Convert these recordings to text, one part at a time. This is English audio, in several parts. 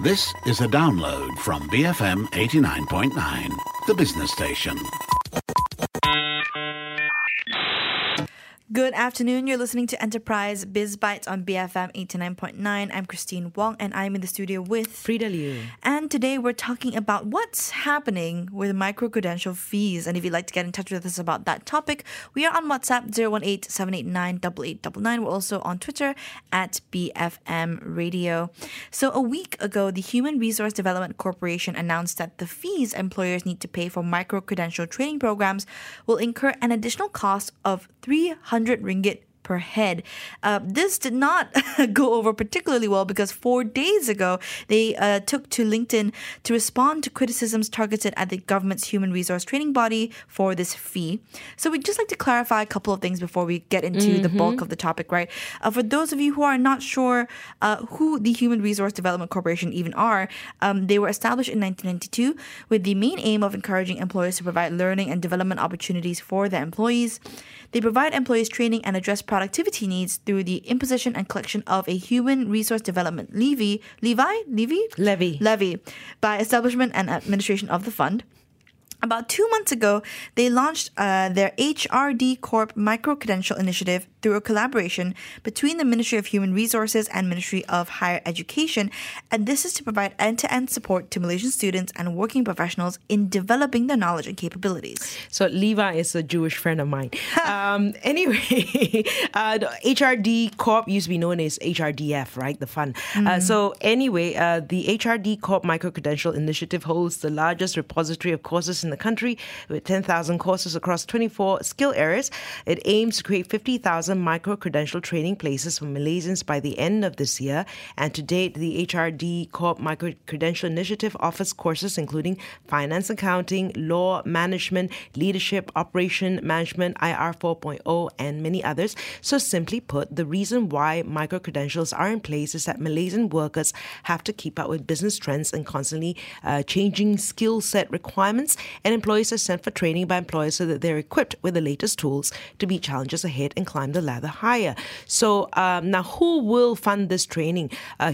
This is a download from BFM 89.9, the business station. Good afternoon. You're listening to Enterprise Biz Bites on BFM 89.9. I'm Christine Wong and I'm in the studio with Frida Liu. And today we're talking about what's happening with micro-credential fees. And if you'd like to get in touch with us about that topic, we are on WhatsApp 018-789-8899. We're also on Twitter at BFM Radio. So a week ago, the Human Resource Development Corporation announced that the fees employers need to pay for micro-credential training programs will incur an additional cost of 300 ringgit per head. This did not go over particularly well because 4 days ago, they took to LinkedIn to respond to criticisms targeted at the government's human resource training body for this fee. So we'd just like to clarify a couple of things before we get into the bulk of the topic, right? For those of you who are not sure who the Human Resource Development Corporation even are, they were established in 1992 with the main aim of encouraging employers to provide learning and development opportunities for their employees. They provide employees training and address productivity needs through the imposition and collection of a human resource development levy by establishment and administration of the fund. About 2 months ago, they launched their HRD Corp Micro-Credential Initiative through a collaboration between the Ministry of Human Resources and Ministry of Higher Education. And this is to provide end-to-end support to Malaysian students and working professionals in developing their knowledge and capabilities. So Levi is a Jewish friend of mine. Anyway, the HRD Corp used to be known as HRDF, right? The fund. So anyway, the HRD Corp Micro-Credential Initiative holds the largest repository of courses in the country with 10,000 courses across 24 skill areas. It aims to create 50,000 micro-credential training places for Malaysians by the end of this year. And to date, the HRD Corp Micro-Credential Initiative offers courses including finance, accounting, law, management, leadership, operation management, IR 4.0, and many others. So simply put, the reason why micro-credentials are in place is that Malaysian workers have to keep up with business trends and constantly changing skill set requirements. And employees are sent for training by employers so that they're equipped with the latest tools to meet challenges ahead and climb the ladder higher. So now who will fund this training?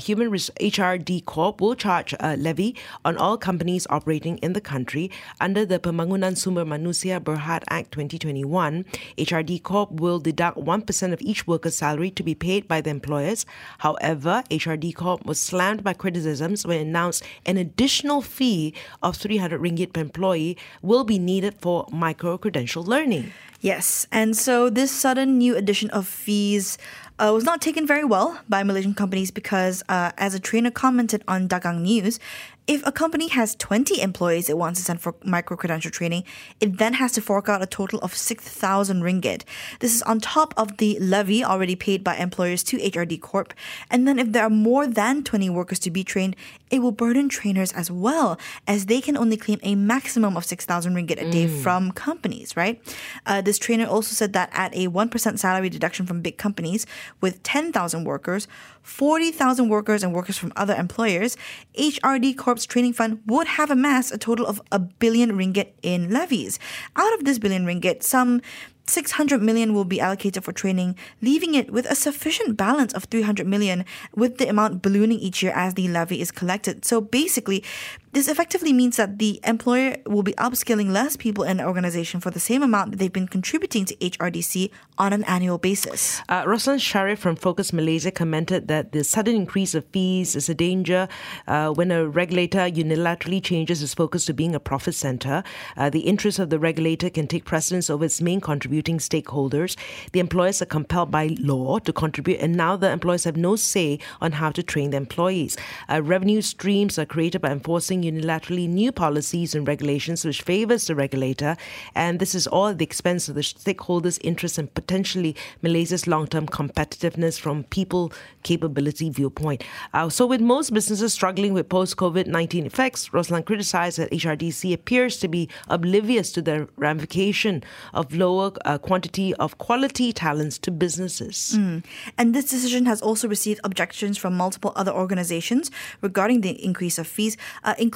HRD Corp will charge a levy on all companies operating in the country under the Pembangunan Sumber Manusia Berhad Act 2021. HRD Corp will deduct 1% of each worker's salary to be paid by the employers. However, HRD Corp was slammed by criticisms when it announced an additional fee of 300 ringgit per employee will be needed for micro-credential learning. Yes, and so this sudden new addition of fees was not taken very well by Malaysian companies because, as a trainer commented on Dagang News, if a company has 20 employees it wants to send for micro-credential training, it then has to fork out a total of 6,000 ringgit. This is on top of the levy already paid by employers to HRD Corp. And then if there are more than 20 workers to be trained, it will burden trainers as well, as they can only claim a maximum of 6,000 ringgit a day from companies, right? This trainer also said that at a 1% salary deduction from big companies with 10,000 workers, 40,000 workers and workers from other employers, HRD Corp's training fund would have amassed a total of 1 billion ringgit in levies. Out of this billion ringgit, some 600 million will be allocated for training, leaving it with a sufficient balance of 300 million, with the amount ballooning each year as the levy is collected. So basically, this effectively means that the employer will be upskilling less people in the organization for the same amount that they've been contributing to HRDC on an annual basis. Roslan Sharif from Focus Malaysia commented that the sudden increase of fees is a danger when a regulator unilaterally changes its focus to being a profit center. The interests of the regulator can take precedence over its main contributing stakeholders. The employers are compelled by law to contribute, and now the employers have no say on how to train their employees. Revenue streams are created by enforcing unilaterally new policies and regulations which favors the regulator, and this is all at the expense of the stakeholders' interests and potentially Malaysia's long-term competitiveness from people capability viewpoint. So with most businesses struggling with post-COVID-19 effects, Roslan criticized that HRDC appears to be oblivious to the ramification of lower quantity of quality talents to businesses. And this decision has also received objections from multiple other organizations regarding the increase of fees, including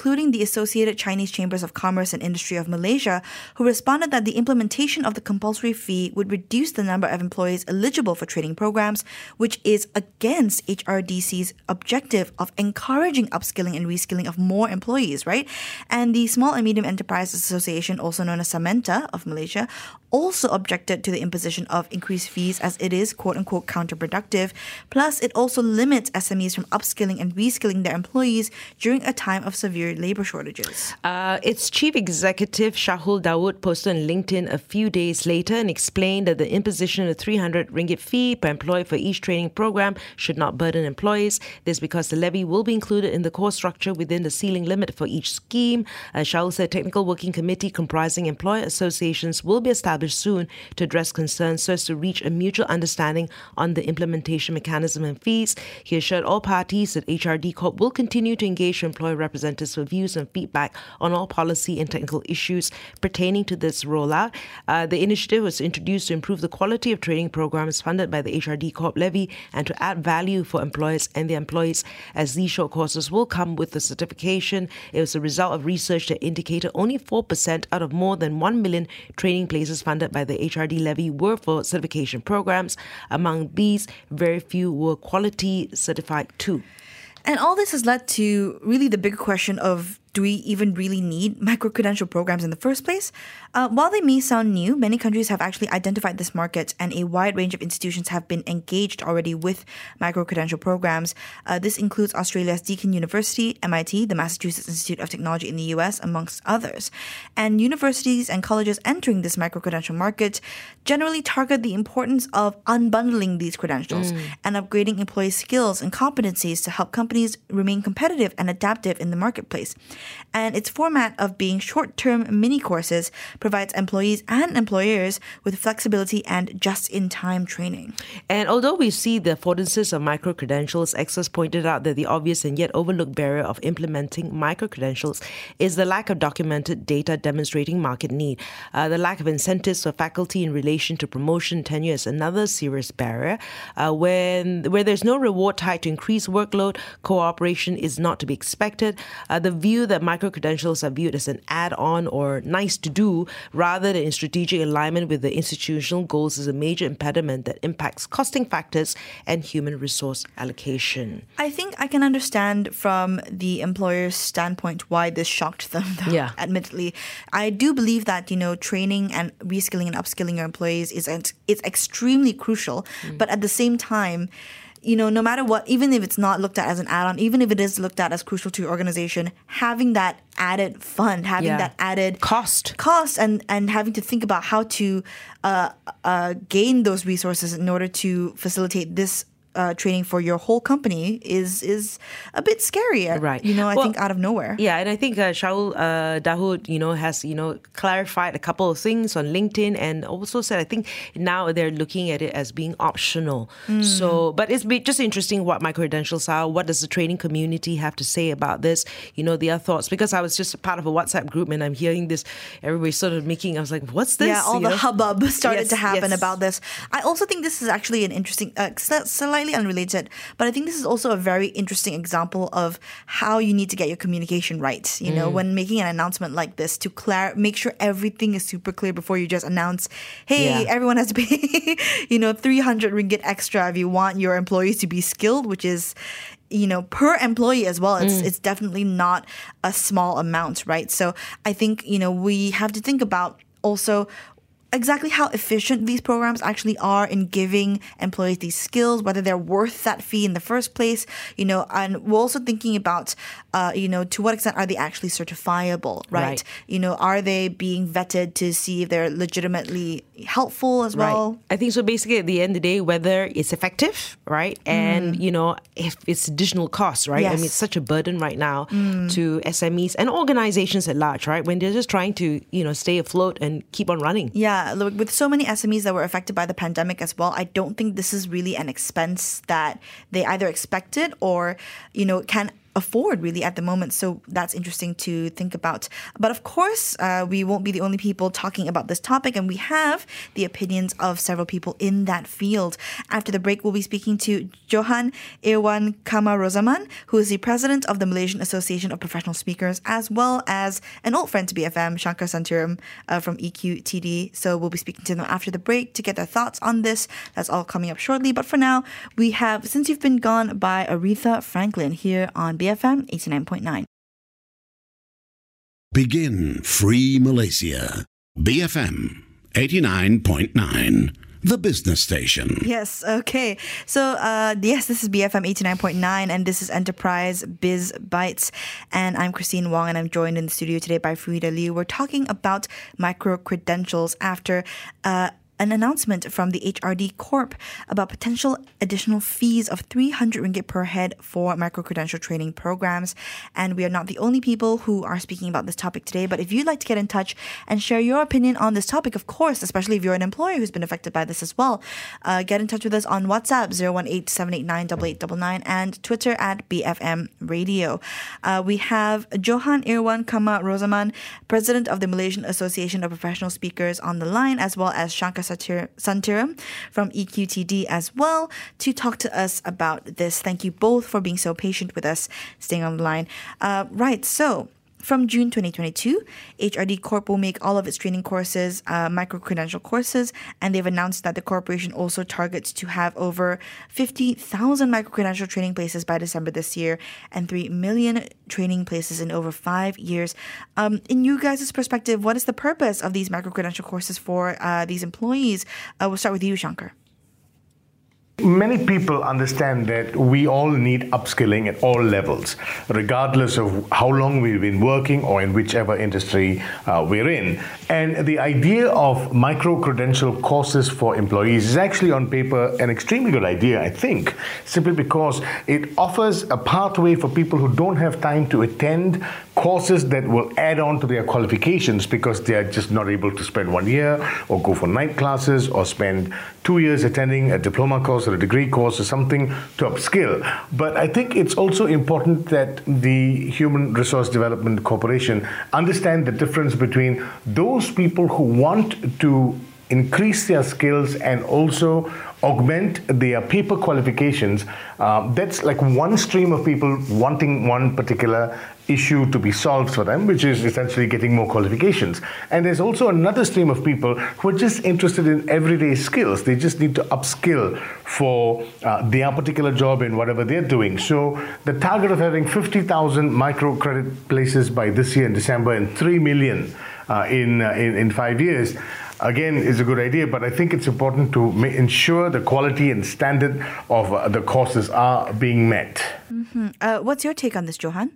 including the Associated Chinese Chambers of Commerce and Industry of Malaysia, who responded that the implementation of the compulsory fee would reduce the number of employees eligible for training programs, which is against HRDC's objective of encouraging upskilling and reskilling of more employees, right? And the Small and Medium Enterprises Association, also known as Samenta of Malaysia, also objected to the imposition of increased fees as it is quote-unquote counterproductive. Plus, it also limits SMEs from upskilling and reskilling their employees during a time of severe labor shortages. Its chief executive, Shahul Dawood, posted on LinkedIn a few days later and explained that the imposition of 300 ringgit fee per employee for each training program should not burden employees. This because the levy will be included in the core structure within the ceiling limit for each scheme. Shahul said a technical working committee comprising employer associations will be established soon to address concerns so as to reach a mutual understanding on the implementation mechanism and fees. He assured all parties that HRD Corp will continue to engage employer representatives for views and feedback on all policy and technical issues pertaining to this rollout. The initiative was introduced to improve the quality of training programs funded by the HRD Corp levy and to add value for employers and their employees, as these short courses will come with the certification. It was a result of research that indicated only 4% out of more than 1 million training places funded by the HRD levy were for certification programs. Among these, very few were quality certified too. And all this has led to really the big question of, do we even really need micro-credential programs in the first place? While they may sound new, many countries have actually identified this market, and a wide range of institutions have been engaged already with micro-credential programs. This includes Australia's Deakin University, MIT, the Massachusetts Institute of Technology in the US, amongst others. And universities and colleges entering this micro-credential market generally target the importance of unbundling these credentials and upgrading employee skills and competencies to help companies remain competitive and adaptive in the marketplace. And its format of being short-term mini courses provides employees and employers with flexibility and just-in-time training. And although we see the affordances of micro-credentials, experts pointed out that the obvious and yet overlooked barrier of implementing micro-credentials is the lack of documented data demonstrating market need. The lack of incentives for faculty in relation to promotion tenure is another serious barrier. Where there's no reward tied to increased workload, cooperation is not to be expected. The view that micro-credentials are viewed as an add-on or nice to do rather than in strategic alignment with the institutional goals is a major impediment that impacts costing factors and human resource allocation. I think I can understand from the employer's standpoint why this shocked them, though, admittedly. I do believe that, training and reskilling and upskilling your employees is extremely crucial. But at the same time, no matter what, even if it's not looked at as an add-on, even if it is looked at as crucial to your organization, having that added fund, having that added cost and having to think about how to gain those resources in order to facilitate this training for your whole company is a bit scarier, right? I think out of nowhere. Yeah, and I think Shahul Dawood, has clarified a couple of things on LinkedIn, and also said I think now they're looking at it as being optional. So, but it's just interesting what micro-credentials are. What does the training community have to say about this? Their thoughts. Because I was just a part of a WhatsApp group, and I'm hearing this. Everybody sort of making. I was like, what's this? Yeah, all the hubbub started to happen about this. I also think this is actually an interesting, slightly unrelated, but I think this is also a very interesting example of how you need to get your communication right. When making an announcement like this, to make sure everything is super clear before you just announce, hey, everyone has to pay 300 ringgit extra if you want your employees to be skilled, which is per employee as well. It's definitely not a small amount, right? So I think we have to think about also exactly how efficient these programs actually are in giving employees these skills, whether they're worth that fee in the first place, and we're also thinking about, to what extent are they actually certifiable, right? Are they being vetted to see if they're legitimately helpful as well? Right. I think so. Basically, at the end of the day, whether it's effective, right? And, if it's additional costs, right? Yes. I mean, it's such a burden right now to SMEs and organizations at large, right? When they're just trying to, stay afloat and keep on running. Yeah. With so many SMEs that were affected by the pandemic as well, I don't think this is really an expense that they either expected or, can afford really at the moment. So that's interesting to think about. But of course, we won't be the only people talking about this topic, and we have the opinions of several people in that field. After the break, we'll be speaking to Johan Irwan Kamarozaman, who is the president of the Malaysian Association of Professional Speakers, as well as an old friend to BFM, Shankar Santiram from EQTD. So we'll be speaking to them after the break to get their thoughts on this. That's all coming up shortly. But for now, we have Since You've Been Gone by Aretha Franklin here on BFM 89.9. Begin Free Malaysia. BFM 89.9. The business station. Yes, okay. So, yes, this is BFM 89.9 and this is Enterprise Biz Bites. And I'm Christine Wong and I'm joined in the studio today by Frida Liu. We're talking about micro-credentials after an announcement from the HRD Corp about potential additional fees of 300 ringgit per head for micro-credential training programs. And we are not the only people who are speaking about this topic today. But if you'd like to get in touch and share your opinion on this topic, of course, especially if you're an employer who's been affected by this as well, get in touch with us on WhatsApp 018-789-8899 and Twitter at BFM Radio. We have Johan Irwan Kamarozaman, president of the Malaysian Association of Professional Speakers, on the line, as well as Shankar Santiram from EQTD as well, to talk to us about this. Thank you both for being so patient with us, staying on the line. Right, so from June 2022, HRD Corp will make all of its training courses micro-credential courses, and they've announced that the corporation also targets to have over 50,000 micro-credential training places by December this year and 3 million training places in over 5 years. In you guys' perspective, what is the purpose of these micro-credential courses for these employees? We'll start with you, Shankar. Many people understand that we all need upskilling at all levels, regardless of how long we've been working or in whichever industry we're in. And the idea of micro-credential courses for employees is actually on paper an extremely good idea, I think, simply because it offers a pathway for people who don't have time to attend courses that will add on to their qualifications because they are just not able to spend 1 year or go for night classes or spend 2 years attending a diploma course or a degree course or something to upskill. But I think it's also important that the Human Resource Development Corporation understand the difference between those people who want to increase their skills and also augment their paper qualifications. That's like one stream of people wanting one particular issue to be solved for them, which is essentially getting more qualifications. And there's also another stream of people who are just interested in everyday skills. They just need to upskill for their particular job in whatever they're doing. So the target of having 50,000 micro-credit places by this year in December and 3 million in 5 years, again, is a good idea, but I think it's important to ensure the quality and standard of the courses are being met. Mm-hmm. What's your take on this, Johan?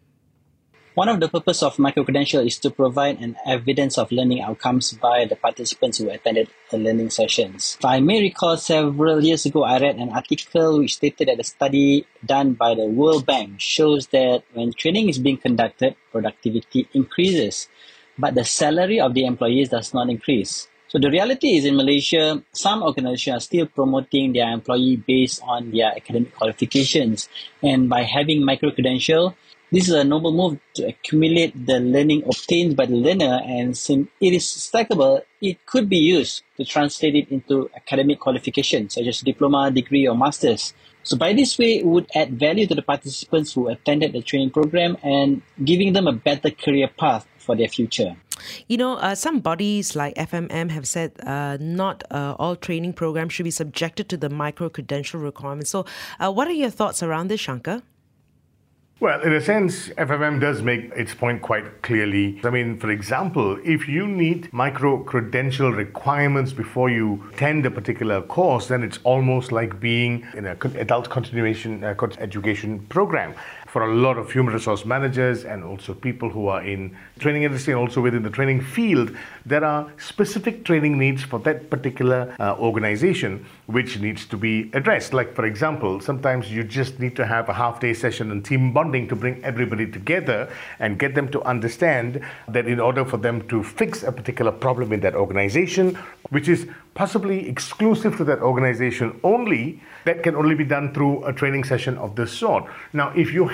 One of the purposes of micro-credential is to provide an evidence of learning outcomes by the participants who attended the learning sessions. If I may recall, several years ago, I read an article which stated that a study done by the World Bank shows that when training is being conducted, productivity increases, but the salary of the employees does not increase. So the reality is in Malaysia, some organizations are still promoting their employee based on their academic qualifications. And by having micro-credential, this is a noble move to accumulate the learning obtained by the learner, and since it is stackable, it could be used to translate it into academic qualifications such as diploma, degree, or master's. So by this way, it would add value to the participants who attended the training program and giving them a better career path for their future. You know, some bodies like FMM have said not all training programs should be subjected to the micro-credential requirements. So what are your thoughts around this, Shankar? Well, in a sense, FMM does make its point quite clearly. I mean, for example, if you need micro-credential requirements before you attend a particular course, then it's almost like being in an adult continuation education program. For a lot of human resource managers and also people who are in training industry and also within the training field, there are specific training needs for that particular organization which needs to be addressed. Like, for example, sometimes you just need to have a half-day session on team bonding to bring everybody together and get them to understand that in order for them to fix a particular problem in that organization, which is possibly exclusive to that organization only, that can only be done through a training session of this sort. Now, if you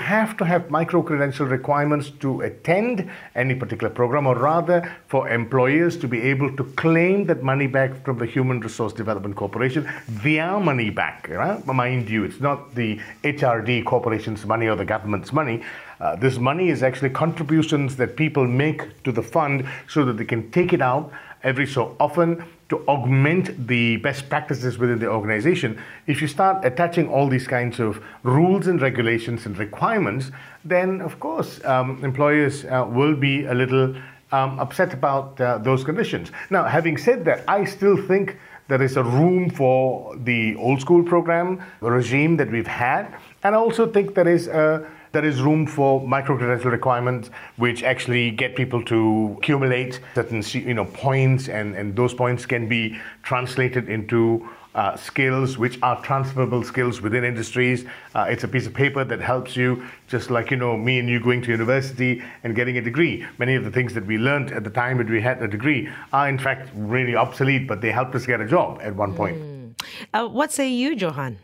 have to have micro-credential requirements to attend any particular program, or rather for employers to be able to claim that money back from the Human Resource Development Corporation, their money back. Right? Mind you, it's not the HRD corporation's money or the government's money. This money is actually contributions that people make to the fund so that they can take it out every so often to augment the best practices within the organization. If you start attaching all these kinds of rules and regulations and requirements, then of course employers will be a little upset about those conditions. Now, having said that, I still think there is a room for the old school program regime that we've had, and I also think there is room for micro-credential requirements which actually get people to accumulate certain points, and those points can be translated into skills which are transferable skills within industries. It's a piece of paper that helps you, just like me and you going to university and getting a degree. Many of the things that we learned at the time that we had a degree are in fact really obsolete, but they helped us get a job at one point. What say you, Johan?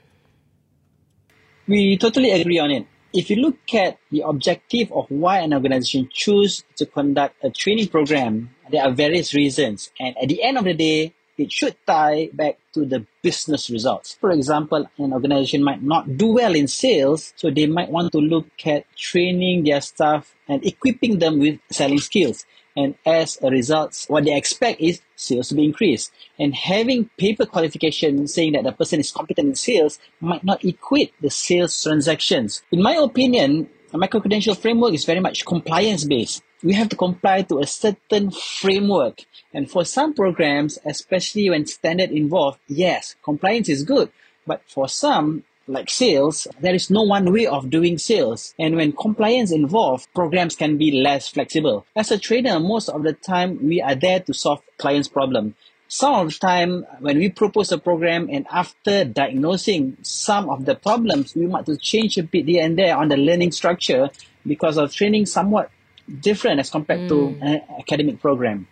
We totally agree on it. If you look at the objective of why an organization chooses to conduct a training program, there are various reasons. And at the end of the day, it should tie back to the business results. For example, an organization might not do well in sales, so they might want to look at training their staff and equipping them with selling skills. And as a result, what they expect is sales to be increased. And having paper qualification saying that the person is competent in sales might not equate the sales transactions. In my opinion, a micro-credential framework is very much compliance-based. We have to comply to a certain framework. And for some programs, especially when standard involved, yes, compliance is good. But for some, like sales, there is no one way of doing sales. And when compliance involved, programs can be less flexible. As a trainer, most of the time, we are there to solve clients' problem. Some of the time, when we propose a program and after diagnosing some of the problems, we might to change a bit here and there on the learning structure because of training somewhat different as compared to an academic program.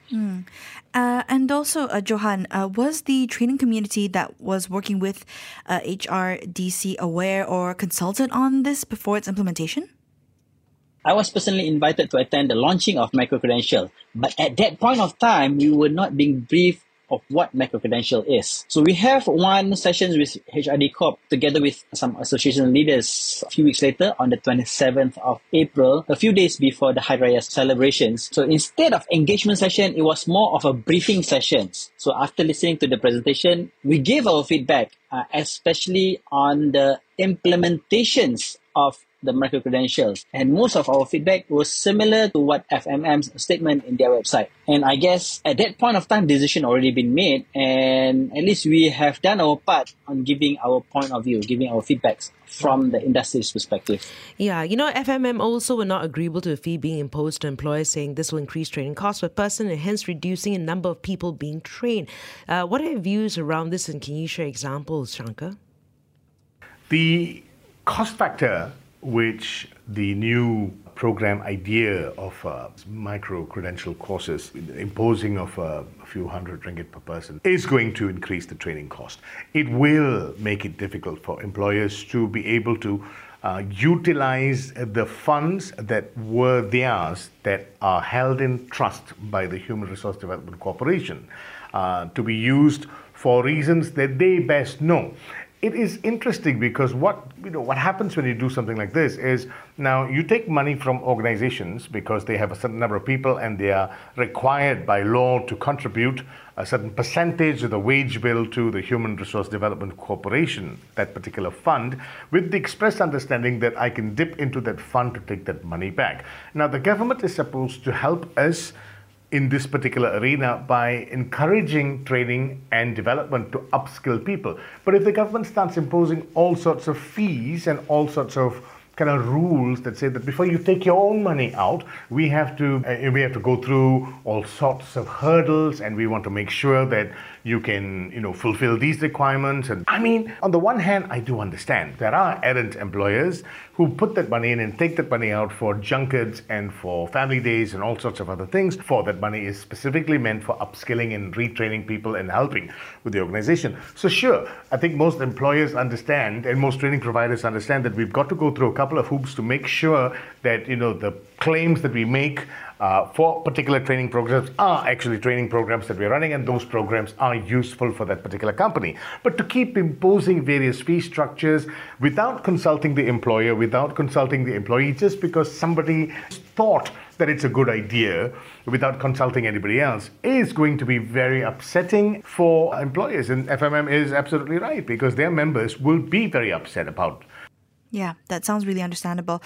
And also, Johan, was the training community that was working with HRDC aware or consulted on this before its implementation? I was personally invited to attend the launching of micro-credential, but at that point of time, we were not being briefed of what micro-credential is. So we have one session with HRD Corp together with some association leaders a few weeks later on the 27th of April, a few days before the Hari Raya celebrations. So instead of engagement session, it was more of a briefing session. So after listening to the presentation, we gave our feedback, especially on the implementations of the micro-credentials. And most of our feedback was similar to what FMM's statement in their website. And I guess at that point of time, decision already been made, and at least we have done our part on giving our point of view, giving our feedbacks from the industry's perspective. Yeah, FMM also were not agreeable to a fee being imposed to employers, saying this will increase training costs per person and hence reducing a number of people being trained. What are your views around this, and can you share examples, Shankar? The cost factor which the new program idea of micro-credential courses, imposing of a few hundred ringgit per person, is going to increase the training cost. It will make it difficult for employers to be able to utilize the funds that were theirs, that are held in trust by the Human Resource Development Corporation, to be used for reasons that they best know. It is interesting because what happens when you do something like this is, now you take money from organizations because they have a certain number of people and they are required by law to contribute a certain percentage of the wage bill to the Human Resource Development Corporation, that particular fund, with the express understanding that I can dip into that fund to take that money back. Now, the government is supposed to help us in this particular arena by encouraging training and development to upskill people. But if the government starts imposing all sorts of fees and all sorts of kind of rules that say that before you take your own money out, we have to go through all sorts of hurdles, and we want to make sure that you can, fulfill these requirements. And I mean, on the one hand, I do understand there are errant employers who put that money in and take that money out for junkets and for family days and all sorts of other things. For that money is specifically meant for upskilling and retraining people and helping with the organization. So sure, I think most employers understand and most training providers understand that we've got to go through a couple of hoops to make sure that, the claims that we make for particular training programs are actually training programs that we're running, and those programs are useful for that particular company. But to keep imposing various fee structures without consulting the employer, without consulting the employee, just because somebody thought that it's a good idea without consulting anybody else, is going to be very upsetting for employers. And FMM is absolutely right, because their members will be very upset about. Yeah, that sounds really understandable.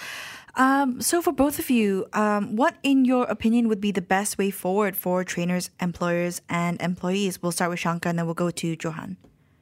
So for both of you, what in your opinion would be the best way forward for trainers, employers, and employees? We'll start with Shankar and then we'll go to Johan.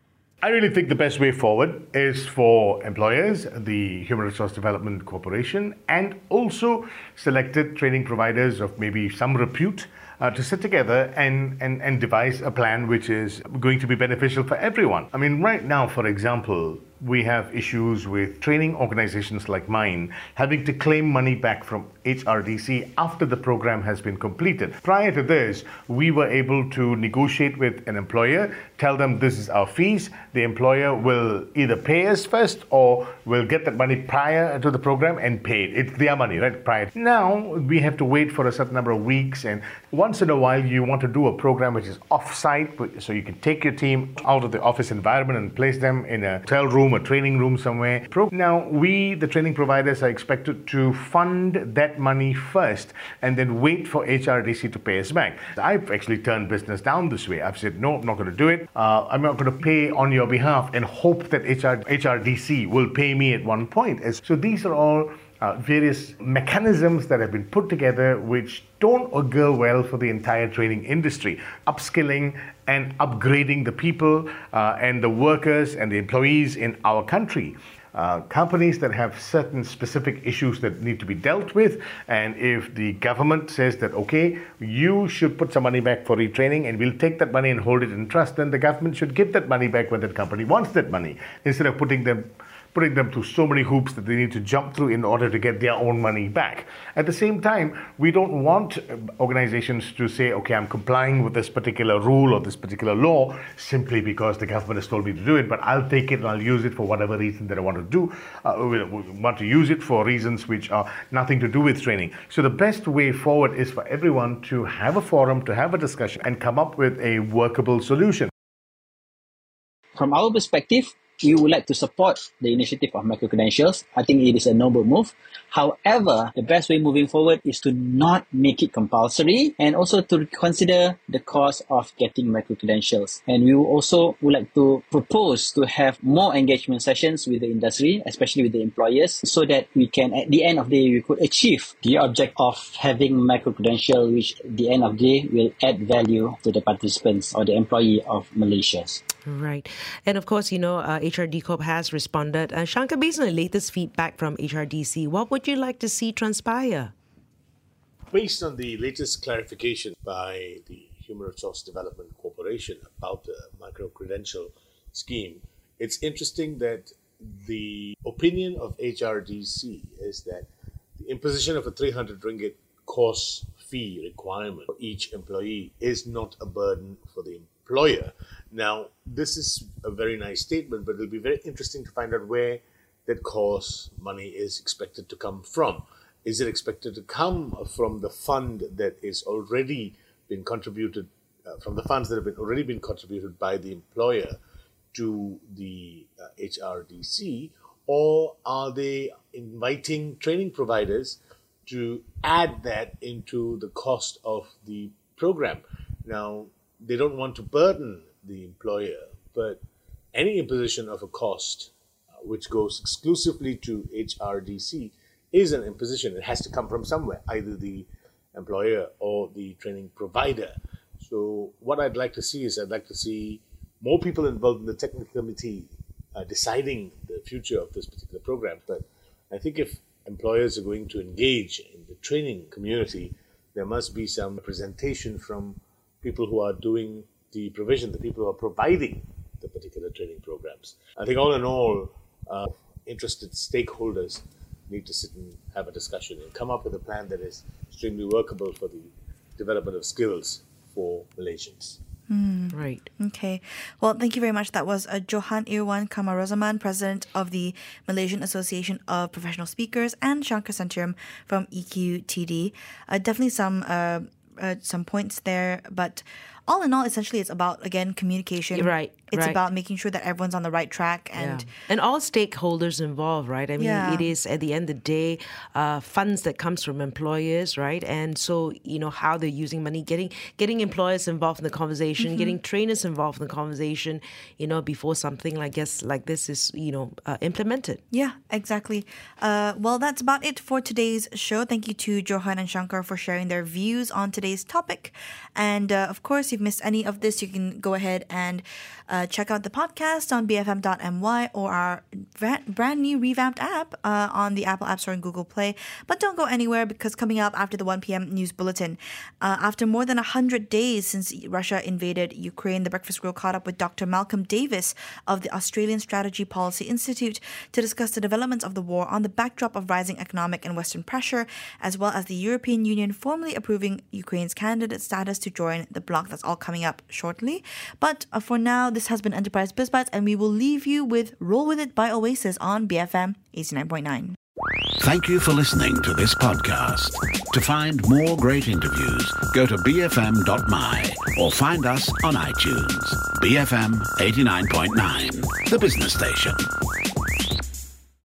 I really think the best way forward is for employers, the Human Resource Development Corporation, and also selected training providers of maybe some repute to sit together and devise a plan which is going to be beneficial for everyone. I mean, right now, for example, we have issues with training organizations like mine having to claim money back from HRDC after the program has been completed. Prior to this, we were able to negotiate with an employer, tell them this is our fees. The employer will either pay us first or will get that money prior to the program and pay it. It's their money, right? Prior. Now, we have to wait for a certain number of weeks, and once in a while, you want to do a program which is off-site, so you can take your team out of the office environment and place them in a hotel room, a training room somewhere. Now, we, the training providers, are expected to fund that money first and then wait for HRDC to pay us back. I've actually turned business down this way. I've said, no, I'm not going to do it. I'm not going to pay on your behalf and hope that HRDC will pay me at one point. So these are all various mechanisms that have been put together which don't augur well for the entire training industry. Upskilling and upgrading the people and the workers and the employees in our country. Companies that have certain specific issues that need to be dealt with, and if the government says that, okay, you should put some money back for retraining and we'll take that money and hold it in trust, then the government should give that money back when that company wants that money, instead of putting them through so many hoops that they need to jump through in order to get their own money back. At the same time, we don't want organizations to say, okay, I'm complying with this particular rule or this particular law simply because the government has told me to do it, but I'll take it and I'll use it for whatever reason that I want to do. We want to use it for reasons which are nothing to do with training. So the best way forward is for everyone to have a forum, to have a discussion, and come up with a workable solution. From our perspective, we would like to support the initiative of micro-credentials. I think it is a noble move. However, the best way moving forward is to not make it compulsory and also to consider the cost of getting micro-credentials. And we also would like to propose to have more engagement sessions with the industry, especially with the employers, so that we can, at the end of the day, we could achieve the object of having micro-credential, which at the end of the day will add value to the participants or the employee of Malaysia. Right. And of course, HRD Corp has responded. Shankar, based on the latest feedback from HRDC, what would you like to see transpire? Based on the latest clarification by the Human Resource Development Corporation about the micro-credential scheme, it's interesting that the opinion of HRDC is that the imposition of a 300 ringgit course fee requirement for each employee is not a burden for the employer. Now, this is a very nice statement, but it'll be very interesting to find out where that course money is expected to come from. Is it expected to come from the fund that is already been contributed, from the funds that have already been contributed by the employer to the HRDC, or are they inviting training providers to add that into the cost of the program? Now, they don't want to burden the employer, but any imposition of a cost which goes exclusively to HRDC is an imposition. It has to come from somewhere, either the employer or the training provider. So what I'd like to see is more people involved in the technical committee deciding the future of this particular program. But I think if employers are going to engage in the training community, there must be some representation from people who are doing the provision, the people who are providing the particular training programs. I think all in all, interested stakeholders need to sit and have a discussion and come up with a plan that is extremely workable for the development of skills for Malaysians. Right. Okay. Well, thank you very much. That was Johan Irwan Kamarozaman, President of the Malaysian Association of Professional Speakers, and Shankar Santiram from EQTD. Definitely some points there, but all in all, essentially, it's about, again, communication. Right. It's about making sure that everyone's on the right track and all stakeholders involved, right? I mean, it is at the end of the day funds that comes from employers, right? And so how they're using money, getting employers involved in the conversation, getting trainers involved in the conversation, before something like this is implemented. Yeah, exactly. Well, that's about it for today's show. Thank you to Johan and Shankar for sharing their views on today's topic. And of course, if you've missed any of this, you can go ahead and check out the podcast on bfm.my or our brand new revamped app on the Apple App Store and Google Play. But don't go anywhere, because coming up after the 1 p.m. news bulletin, after more than 100 days since Russia invaded Ukraine, the Breakfast Grill caught up with Dr. Malcolm Davis of the Australian Strategy Policy Institute to discuss the developments of the war on the backdrop of rising economic and Western pressure, as well as the European Union formally approving Ukraine's candidate status to join the bloc. That's all coming up shortly. But for now, this has been Enterprise BizBytes, and we will leave you with Roll With It by Oasis on BFM 89.9. Thank you for listening to this podcast. To find more great interviews, go to bfm.my or find us on iTunes. BFM 89.9, the business station.